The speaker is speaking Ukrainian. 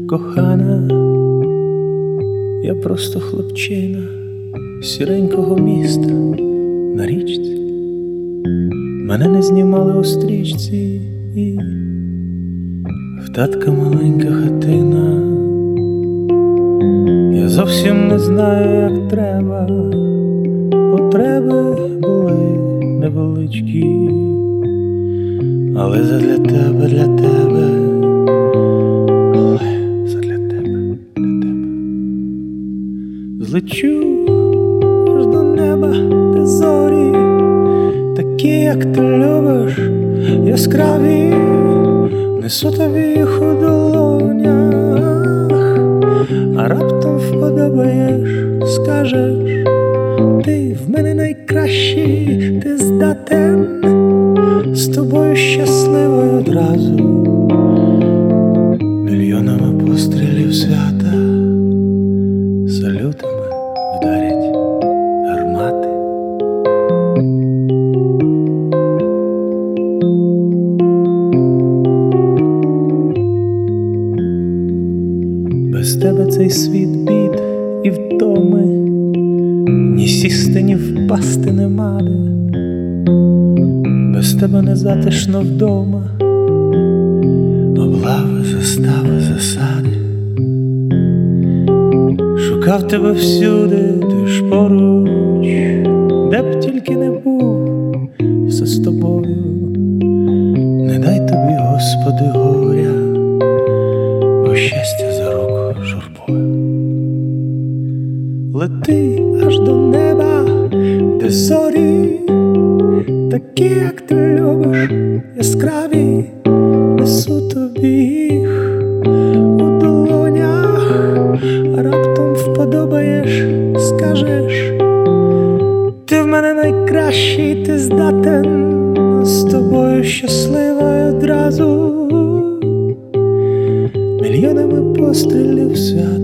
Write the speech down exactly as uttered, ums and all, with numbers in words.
Кохана, я просто хлопчина сіренького міста на річці. Мене не знімали у стрічці, і в татка маленька хатина. Я зовсім не знаю, як треба, потреби були невеличкі, але задля тебе, для тебе, але задля тебе, для тебе злечу аж до неба, де зорі такі, як ти любиш, яскраві, несу тобі їх у долонях, а раптом вподобаєш, скажеш, ти в мене найкращий, ти здатен з тобою щасливою одразу, мільйонами пострілів свята, салютами вдарять гармати. Без тебе цей світ бід і втоми, ні сісти, ні впасти нема де. Без тебе не затишно вдома, облави, застави, засади. Шукав тебе всюди, ти ж поруч, де б тільки не був, все з тобою. Не дай тобі, Господи, горя, бо щастя за руку журбою. Лети аж до неба, де зорі такі, як ти любиш, яскраві, несу тобі їх у долонях, а раптом вподобаєш, скажеш, ти в мене найкращий, ти здатен з тобою щаслива одразу, мільйонами пострілів свят.